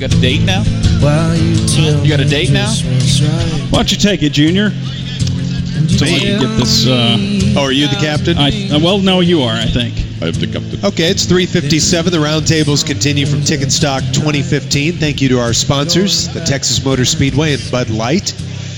Got a date now? You got a date now? Why don't you take it, Junior? So I can get this. Are you the captain? Well, no, you are, I think. I have the captain. Okay, it's 3:57. The roundtables continue from Ticket Stock 2015. Thank you to our sponsors, the Texas Motor Speedway and Bud Light.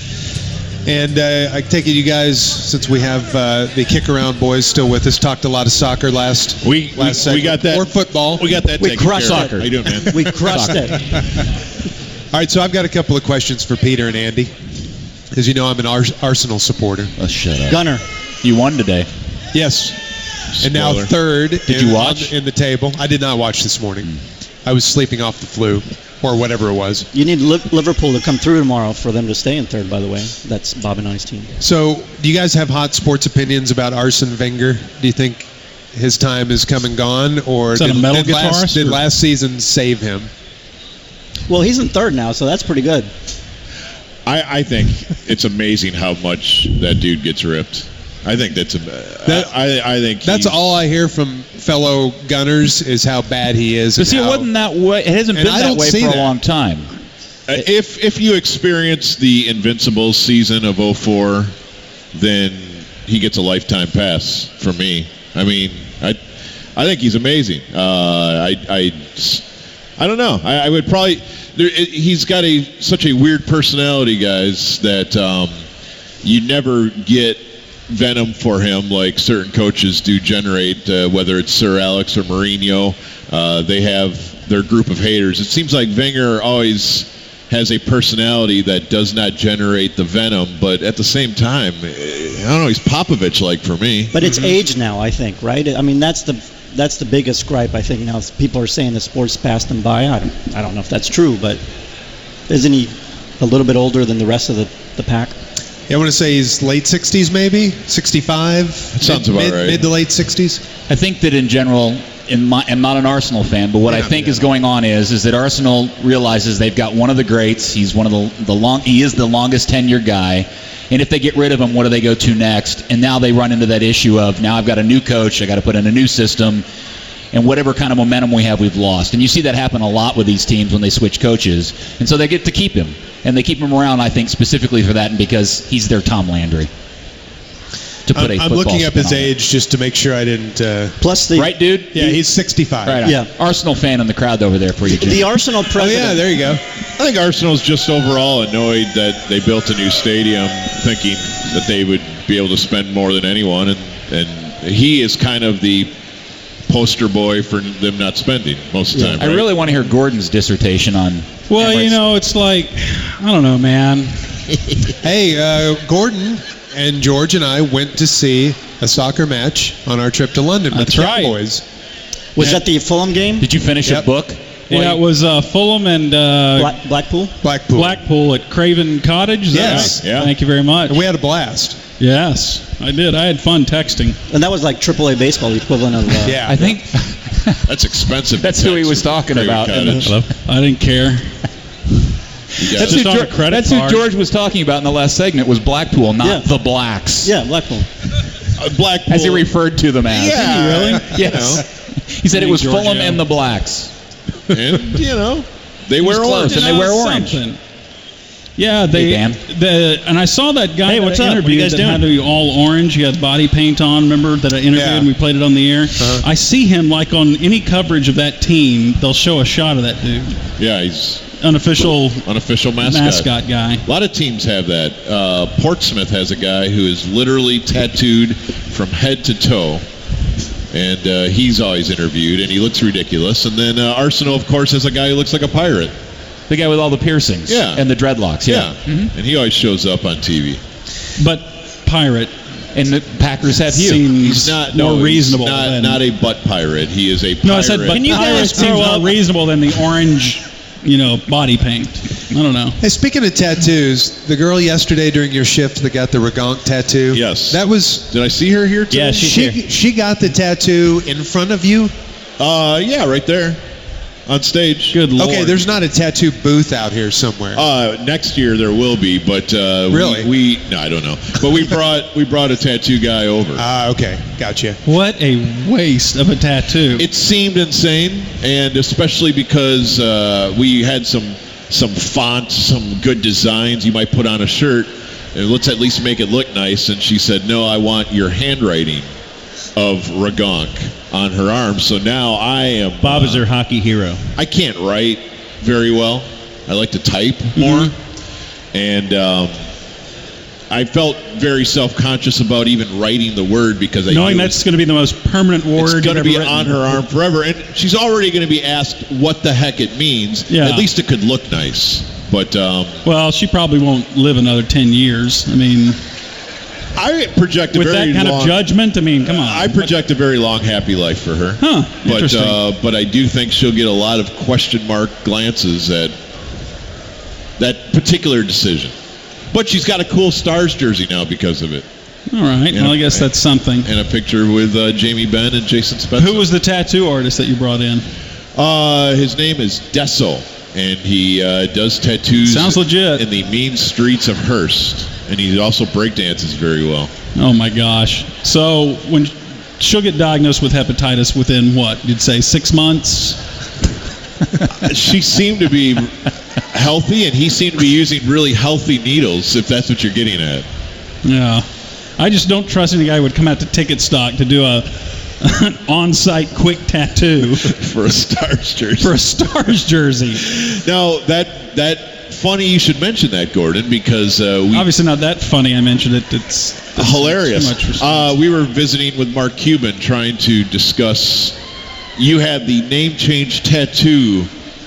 And I take it you guys, since we have the kick-around boys still with us, talked a lot of soccer last segment. We got that. Or football. We got that We taken crushed care of. soccer. How you doing, man? We crushed it. All right, so I've got a couple of questions for Peter and Andy. As you know, I'm an Arsenal supporter. Oh, shut up. Gunner. You won today. Yes. And now Spoiler. third Did you watch? in the table. I did not watch this morning. I was sleeping off the flu or whatever it was. You need Liverpool to come through tomorrow for them to stay in third, by the way. That's Bob and I's team. So, do you guys have hot sports opinions about Arsene Wenger? Do you think his time is come and gone, or Is that a metal guitarist, did or- last season save him? Well, he's in third now, so that's pretty good. I think it's amazing how much that dude gets ripped. I think that's I think That's all I hear from fellow Gunners is how bad he is. But and see, it how- wasn't that way. It hasn't And been I that don't way see for that. a long time. If you experience the Invincibles season of 2004, then he gets a lifetime pass from me. I mean, I think he's amazing. I don't know. I would probably. He's got such a weird personality, guys, that you never get venom for him like certain coaches do generate, whether it's Sir Alex or Mourinho. They have their group of haters. It seems like Wenger always has a personality that does not generate the venom, but at the same time, I don't know, he's Popovich-like for me. But it's age now, I think, right? I mean, that's the biggest gripe, I think, now. People are saying the sport's passed him by. I don't know if that's true, but isn't he a little bit older than the rest of the pack? Yeah, I want to say he's late 60s, maybe 65. Sounds about right. Mid to late 60s. I think that in general, I'm not an Arsenal fan, but what I think is going on is that Arsenal realizes they've got one of the greats. He's one of he is the longest tenured guy. And if they get rid of him, what do they go to next? And now they run into that issue of, now I've got a new coach, I got to put in a new system, and whatever kind of momentum we have, we've lost. And you see that happen a lot with these teams when they switch coaches. And so they get to keep him. And they keep him around, I think, specifically for that and because he's their Tom Landry. I'm looking up his age just to make sure I didn't... Plus the... Right, dude? Yeah, he's 65. Right. Yeah. Arsenal fan in the crowd over there for you, Jim. The Arsenal Oh, president... yeah, there you go. I think Arsenal's just overall annoyed that they built a new stadium thinking that they would be able to spend more than anyone, and he is kind of the poster boy for them not spending most of the time. I right? really want to hear Gordon's dissertation on... Well, Emirates. you know, it's like, I don't know, man. Hey, Gordon and George and I went to see a soccer match on our trip to London with That's the right. Cowboys. Was that the Fulham game? Did you finish Yep. a book? Yeah, it was Fulham and Blackpool? Blackpool. at Craven Cottage. Is that Yes. right? Yeah. Thank you very much. And we had a blast. Yes, I did. I had fun texting. And that was like AAA baseball, the equivalent of... Yeah. I think That's expensive. That's who he was talking Craven about. Cottage. Hello? I didn't care. You got That's, it. Just on a credit that's who card. George was talking about in the last segment was Blackpool, not Yeah. the Blacks. Yeah, Blackpool. Blackpool. As he referred to them as. Yeah. Really? Yes. He said it was Giorgio. Fulham and the Blacks. And, they He was wear close, orange. and they wear orange. Something. Yeah, Hey, Dan. and I saw that guy Hey, that what's I up? What are interviewed you guys that doing? had to be all orange. He had body paint on. Remember that I interviewed Yeah. and we played it on the air? Uh-huh. I see him like on any coverage of that team. They'll show a shot of that dude. Yeah, he's Unofficial unofficial mascot guy. A lot of teams have that. Portsmouth has a guy who is literally tattooed from head to toe. And he's always interviewed, and he looks ridiculous. And then Arsenal, of course, has a guy who looks like a pirate. The guy with all the piercings. Yeah. And the dreadlocks. Yeah. And he always shows up on TV. But pirate And the Packers have you. seems He's not more no, reasonable. He's than, not a butt pirate. He is a pirate. No, I said, but Can you pirate guys seems grow more up? reasonable than the orange, body paint. I don't know. Hey, speaking of tattoos, the girl yesterday during your shift that got the Regonk tattoo. Yes. That was... Did I see her here today? Yeah, She got the tattoo in front of you? Yeah, right there. on stage. Good Lord. Okay, there's not a tattoo booth out here somewhere. Next year there will be, but Really? we no, I don't know. But we brought a tattoo guy over. Okay, gotcha. What a waste of a tattoo. It seemed insane, and especially because we had some fonts, some good designs you might put on a shirt. And let's at least make it look nice. And she said, "No, I want your handwriting of Ragonk on her arm." So now I am. Bob is her hockey hero. I can't write very well. I like to type more, and I felt very self-conscious about even writing the word because I knowing knew that's going to be the most permanent word it's going to you've be ever written. on her arm forever, and she's already going to be asked what the heck it means. Yeah. At least it could look nice. But Well, she probably won't live another 10 years. I mean, I project a with very that kind long, of judgment, I mean, come on. I project a very long, happy life for her. Huh, interesting. But I do think she'll get a lot of question mark glances at that particular decision. But she's got a cool Stars jersey now because of it, All right. Yeah. Well, I guess that's something. and a picture with Jamie Benn and Jason Spezza. Who was the tattoo artist that you brought in? His name is Desso, and he does tattoos. Sounds legit. In the mean streets of Hearst, and he also breakdances very well. Oh, my gosh. So when she'll get diagnosed with hepatitis within what? You'd say 6 months? She seemed to be healthy, and he seemed to be using really healthy needles, if that's what you're getting at. Yeah. I just don't trust any guy who would come out to Ticket Stock to do an on-site quick tattoo For a Stars jersey. for a Stars jersey. Now, that funny you should mention that, Gordon, because we Obviously not that funny. I mentioned it. It's hilarious. Too much response. We were visiting with Mark Cuban trying to discuss. You had the name change tattoo,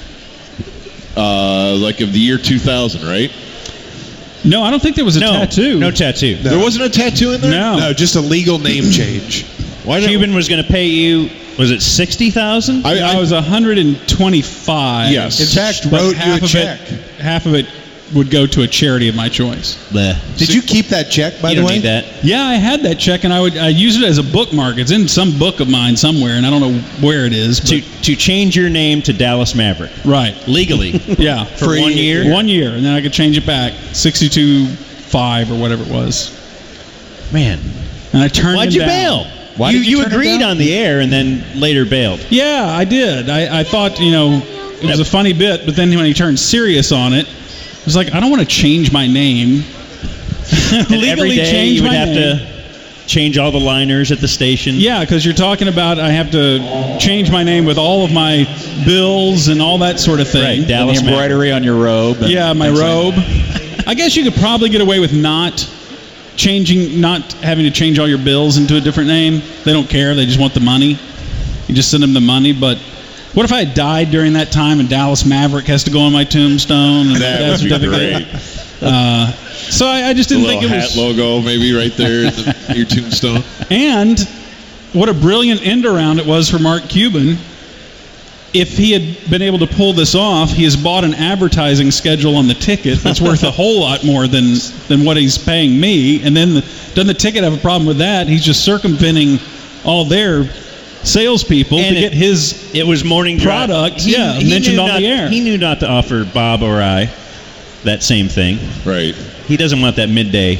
like of the year 2000, right? No, I don't think there was a tattoo. No tattoo. No. There wasn't a tattoo in there. No, just a legal name change. Why not? Cuban was going to pay you, was it 60,000? I was 125. Yes. In fact, But wrote you a check. half of it would go to a charity of my choice. Bleh. Did you keep that check, by You the don't way? need that. Yeah, I had that check, and I use it as a bookmark. It's in some book of mine somewhere, and I don't know where it is. To change your name to Dallas Maverick. Right. Legally. Yeah. For 1 year? 1 year, and then I could change it back. 62.5 or whatever it was. Man. And I turned Why'd him you down. bail? Why did you turn it agreed down? on the air and then later bailed. Yeah, I did. I thought, it was a funny bit, but then when he turned serious on it, I was like, I don't want to change my name. And Legally every day change you would my have name. to change all the liners at the station. Yeah, because you're talking about I have to change my name with all of my bills and all that sort of thing. Right, And Dallas the Maverick. embroidery on your robe. and Yeah, my things like robe. I guess you could probably get away with not having to change all your bills into a different name. They don't care. They just want the money. You just send them the money. But what if I had died during that time and Dallas Maverick has to go on my tombstone? And That would be certificate? great. So I just The didn't little think it hat was. logo, maybe right there at your tombstone. And what a brilliant end around it was for Mark Cuban. If he had been able to pull this off, he has bought an advertising schedule on the ticket that's worth a whole lot more than what he's paying me. And then doesn't the ticket have a problem with that? He's just circumventing all their salespeople And to get his. It was morning drive. Product, mentioned knew on not, the air. He knew not to offer Bob or I that same thing. Right. He doesn't want that midday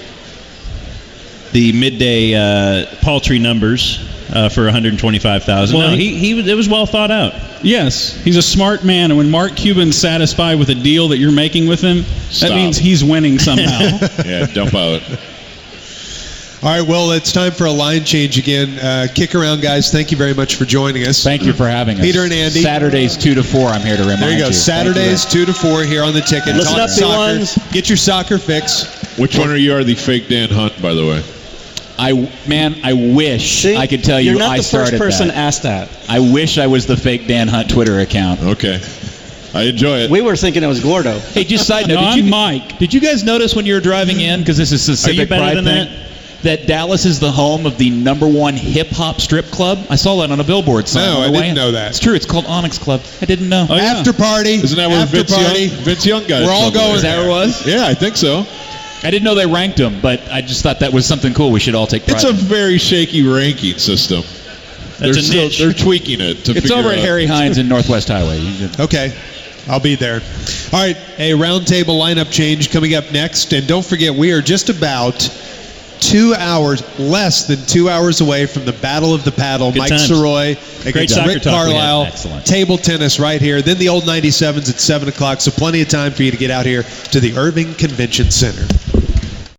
paltry numbers for $125,000. Well, No, it was well thought out. Yes, he's a smart man, and when Mark Cuban's satisfied with a deal that you're making with him, Stop. that means he's winning somehow. Yeah, dump out. All right, well, it's time for a line change again. Kick around, guys. Thank you very much for joining us. Thank you for having us. Peter and Andy. Saturdays 2 to 4. I'm here to remind you. There you go. Saturdays, Thank you. 2 to 4 here on the ticket. Listen Talk up, soccer. P1s. Get your soccer fix. Which one are you are the fake Dan Hunt, by the way? I wish See, I could tell you you're not I the started first person that. asked that. I wish I was the fake Dan Hunt Twitter account. Okay. I enjoy it. We were thinking it was Gordo. Hey, just side note. No, I'm Mike. Did you guys notice when you were driving in, because this is a civic better pride than thing, that Dallas is the home of the #1 hip-hop strip club? I saw that on a billboard sign. No, on the I way didn't in. know that. It's true. It's called Onyx Club. I didn't know. Oh, yeah. After party. Isn't that where After Vince party. Young got it? We're all somewhere? going Is that where it was? Yeah, I think so. I didn't know they ranked them, but I just thought that was something cool. We should all take pride It's a in. very shaky ranking system. That's a niche. They're tweaking it to It's figure over at out. Harry Hines in Northwest Highway. You can- Okay. I'll be there. All right, a roundtable lineup change coming up next. And don't forget, we are just about 2 hours, less than 2 hours away from the Battle of the Paddle. Good Mike times. Soroy Great against soccer Rick talk we had. Carlisle. Excellent. Table tennis right here. Then the old 97s at 7 o'clock. So plenty of time for you to get out here to the Irving Convention Center.